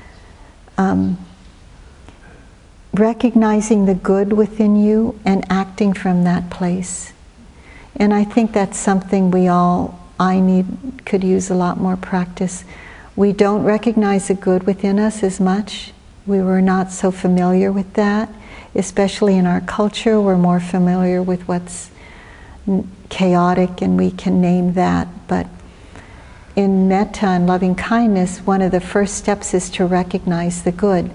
recognizing the good within you and acting from that place. And I think that's something could use a lot more practice. We don't recognize the good within us as much. We were not so familiar with that, especially in our culture. We're more familiar with what's chaotic, and we can name that. But in metta and loving kindness, one of the first steps is to recognize the good.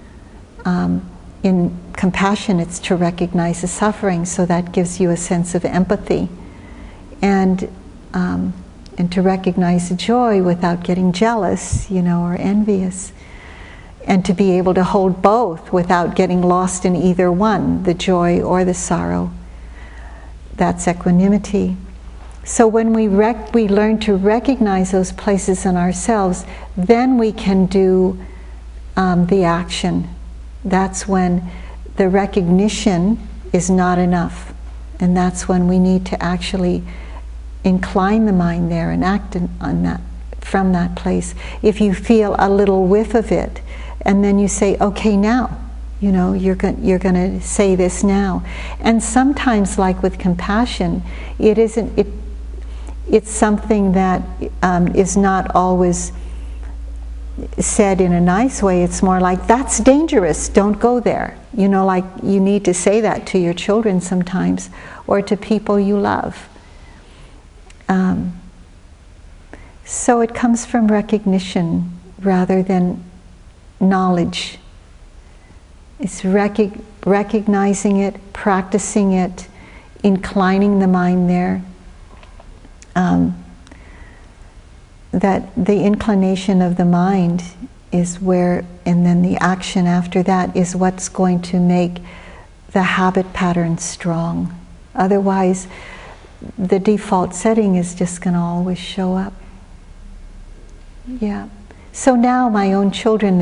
In compassion, it's to recognize the suffering, so that gives you a sense of empathy. And to recognize the joy without getting jealous, or envious. And to be able to hold both without getting lost in either one, the joy or the sorrow. That's equanimity. So when we learn to recognize those places in ourselves, then we can do the action. That's when the recognition is not enough. And that's when we need to actually incline the mind there and act on that, from that place. If you feel a little whiff of it, and then you say, okay, now, you're going to say this now. And sometimes, like with compassion, it's something that is not always said in a nice way. It's more like, that's dangerous, don't go there. Like you need to say that to your children sometimes, or to people you love. So it comes from recognition rather than knowledge. It's recognizing it, practicing it, inclining the mind there. That the inclination of the mind is where, and then the action after that is what's going to make the habit pattern strong. Otherwise, the default setting is just going to always show up. Yeah. So now my own children,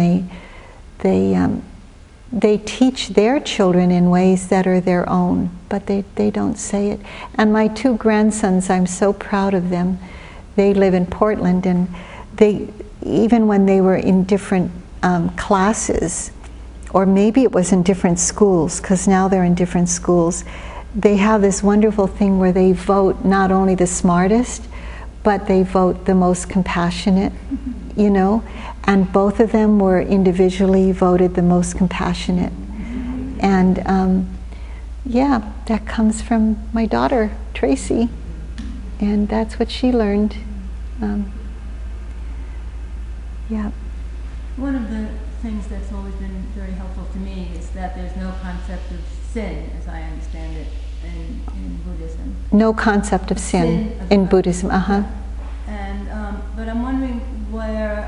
they teach their children in ways that are their own, but they don't say it. And my 2 grandsons, I'm so proud of them. They live in Portland, and even when they were in different classes, or maybe it was in different schools, because now they're in different schools, they have this wonderful thing where they vote not only the smartest, but they vote the most compassionate, and both of them were individually voted the most compassionate. And that comes from my daughter, Tracy, and that's what she learned.
One of the things that's always been very helpful to me is that there's no concept of sin, as I understand it, in Buddhism.
No concept of sin in Buddhism,
And but I'm wondering where,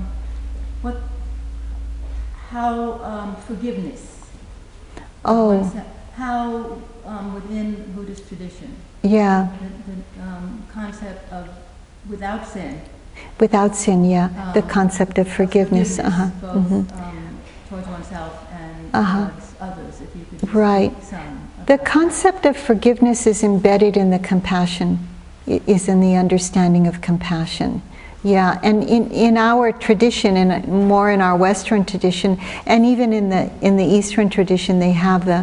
how forgiveness.
Oh,
How within Buddhist tradition,
yeah.
the concept of without sin.
Without sin, yeah. The concept of forgiveness.
Both towards oneself and towards others. If you could just
Right.
speak some of
The
that.
concept of forgiveness is embedded in the compassion, is in the understanding of compassion. Yeah, and in our tradition, and more in our Western tradition, and even in the Eastern tradition, they have the,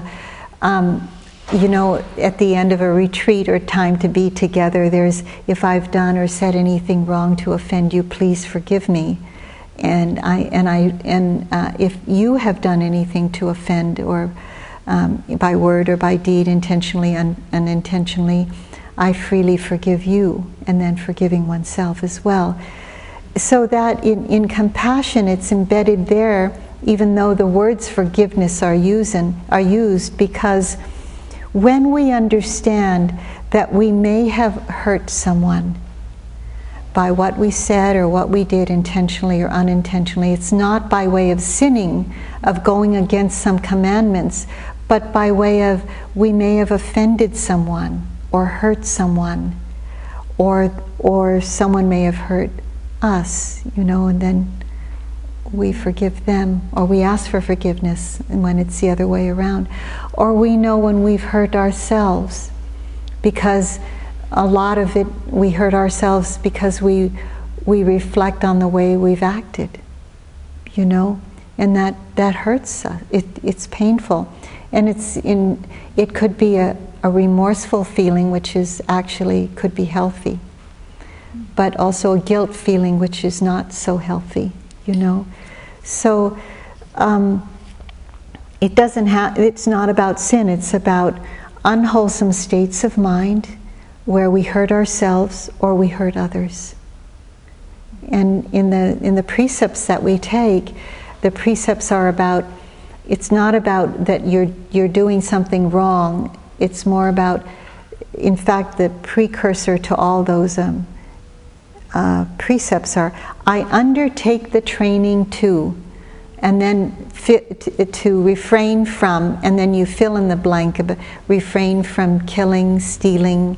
at the end of a retreat or time to be together, there's, if I've done or said anything wrong to offend you, please forgive me. And if you have done anything to offend, or by word or by deed, intentionally, unintentionally, I freely forgive you, and then forgiving oneself as well. So that in compassion, it's embedded there, even though the words forgiveness are used, because when we understand that we may have hurt someone by what we said or what we did intentionally or unintentionally, it's not by way of sinning, of going against some commandments, but by way of we may have offended someone or hurt someone, or someone may have hurt us, and then we forgive them, or we ask for forgiveness, and when it's the other way around. Or we know when we've hurt ourselves, because a lot of it, we hurt ourselves because we reflect on the way we've acted, and that hurts us. It's painful. And it could be a remorseful feeling, which is actually could be healthy, but also a guilt feeling, which is not so healthy, So it's not about sin. It's about unwholesome states of mind where we hurt ourselves or we hurt others. And in the precepts that we take, the precepts are about. It's not about that you're doing something wrong. It's more about, in fact, the precursor to all those precepts are, I undertake the training to, and then to refrain from, and then you fill in the blank of refrain from killing, stealing,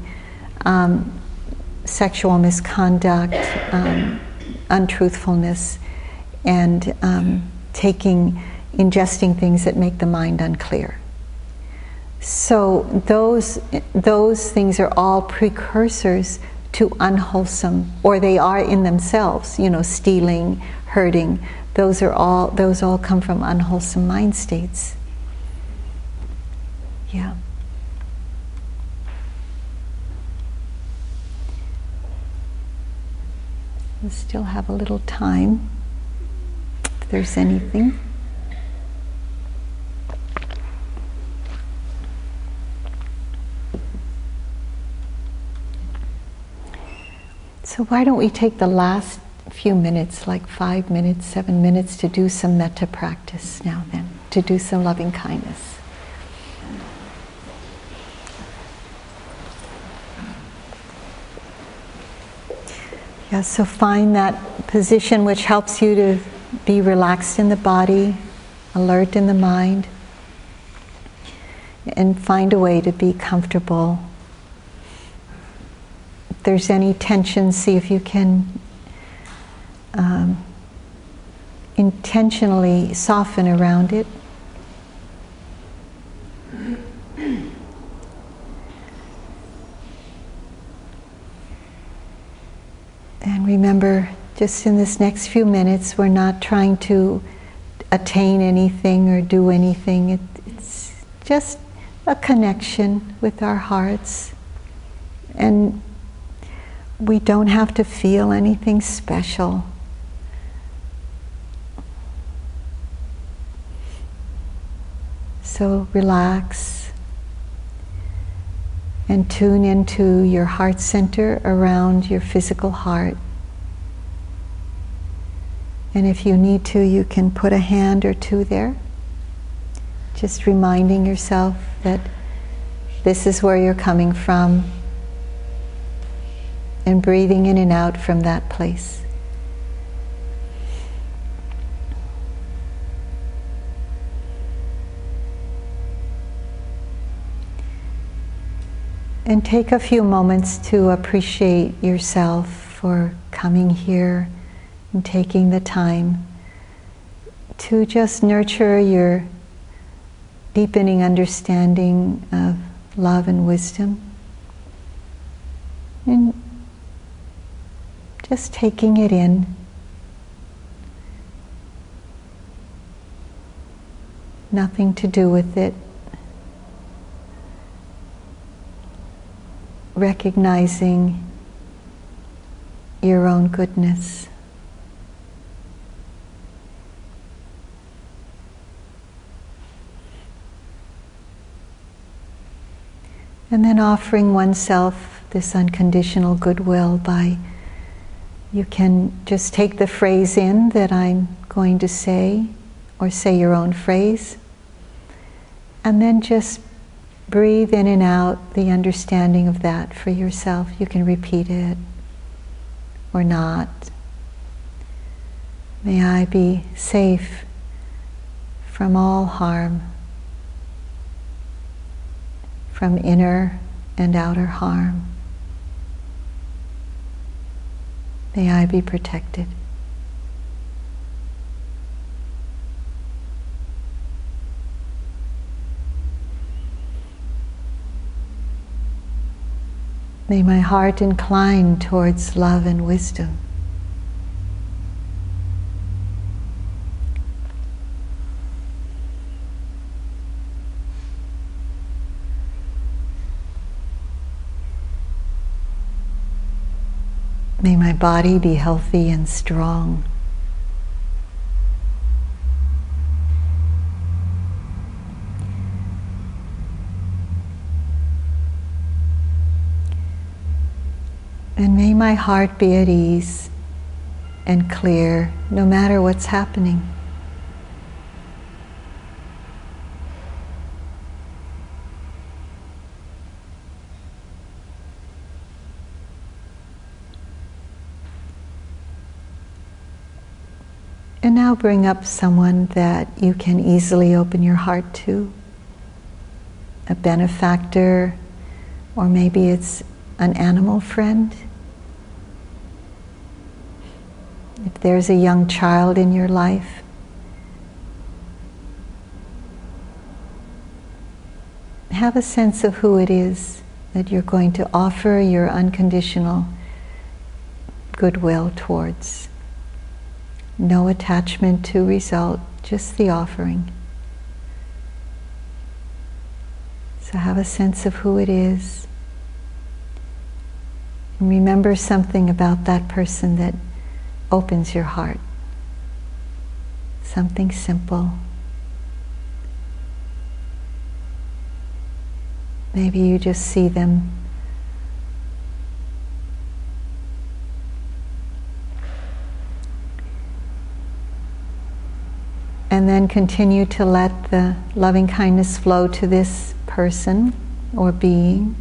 sexual misconduct, untruthfulness, and ingesting things that make the mind unclear. So those things are all precursors to unwholesome, or they are in themselves, stealing, hurting. Those all come from unwholesome mind states. Yeah. We still have a little time, if there's anything. So why don't we take the last few minutes, like 5 minutes, 7 minutes, to do some metta practice now then, to do some loving kindness. Yeah, so find that position which helps you to be relaxed in the body, alert in the mind, and find a way to be comfortable. If there's any tension, see if you can intentionally soften around it. And remember, just in this next few minutes, we're not trying to attain anything or do anything. It's just a connection with our hearts. And we don't have to feel anything special. So relax and tune into your heart center around your physical heart. And if you need to, you can put a hand or two there, just reminding yourself that this is where you're coming from. and breathing in and out from that place. And take a few moments to appreciate yourself for coming here and taking the time to just nurture your deepening understanding of love and wisdom. And just taking it in. Nothing to do with it. Recognizing your own goodness. And then offering oneself this unconditional goodwill by, you can just take the phrase in that I'm going to say, or say your own phrase, and then just breathe in and out the understanding of that for yourself. You can repeat it or not. May I be safe from all harm, from inner and outer harm. May I be protected. May my heart incline towards love and wisdom. May my body be healthy and strong. And may my heart be at ease and clear no matter what's happening. And now bring up someone that you can easily open your heart to, a benefactor, or maybe it's an animal friend. If there's a young child in your life, have a sense of who it is that you're going to offer your unconditional goodwill towards. No attachment to result, just the offering. So have a sense of who it is. And remember something about that person that opens your heart. Something simple. Maybe you just see them. And then continue to let the loving kindness flow to this person or being.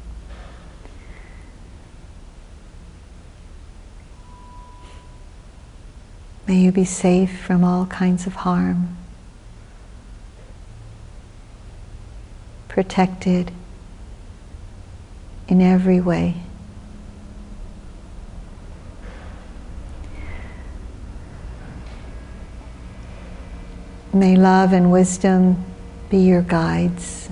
May you be safe from all kinds of harm, protected in every way. May love and wisdom be your guides.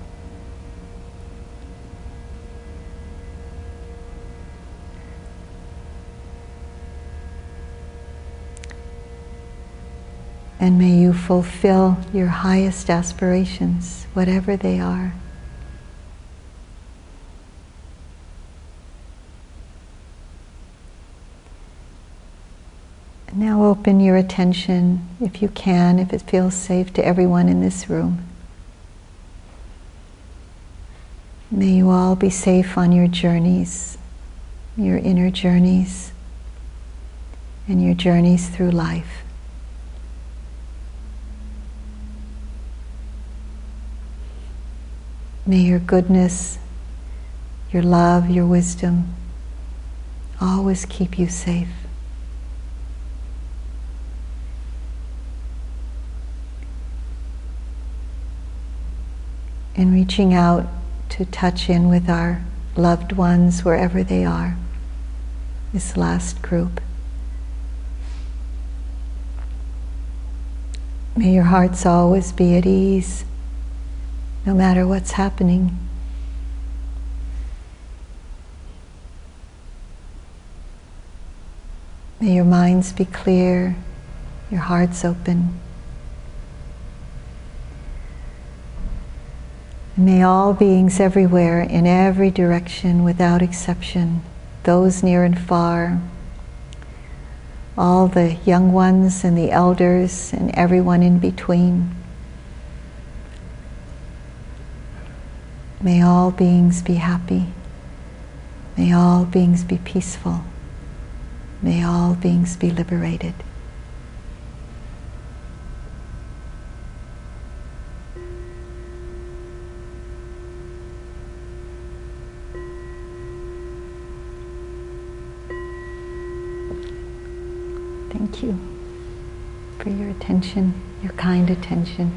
And may you fulfill your highest aspirations, whatever they are. Now open your attention, if you can, if it feels safe, to everyone in this room. May you all be safe on your journeys, your inner journeys, and your journeys through life. May your goodness, your love, your wisdom always keep you safe. And reaching out to touch in with our loved ones wherever they are, this last group. May your hearts always be at ease, no matter what's happening. May your minds be clear, your hearts open. And may all beings everywhere, in every direction, without exception, those near and far, all the young ones and the elders and everyone in between, may all beings be happy. May all beings be peaceful. May all beings be liberated. Thank you for your attention, your kind attention.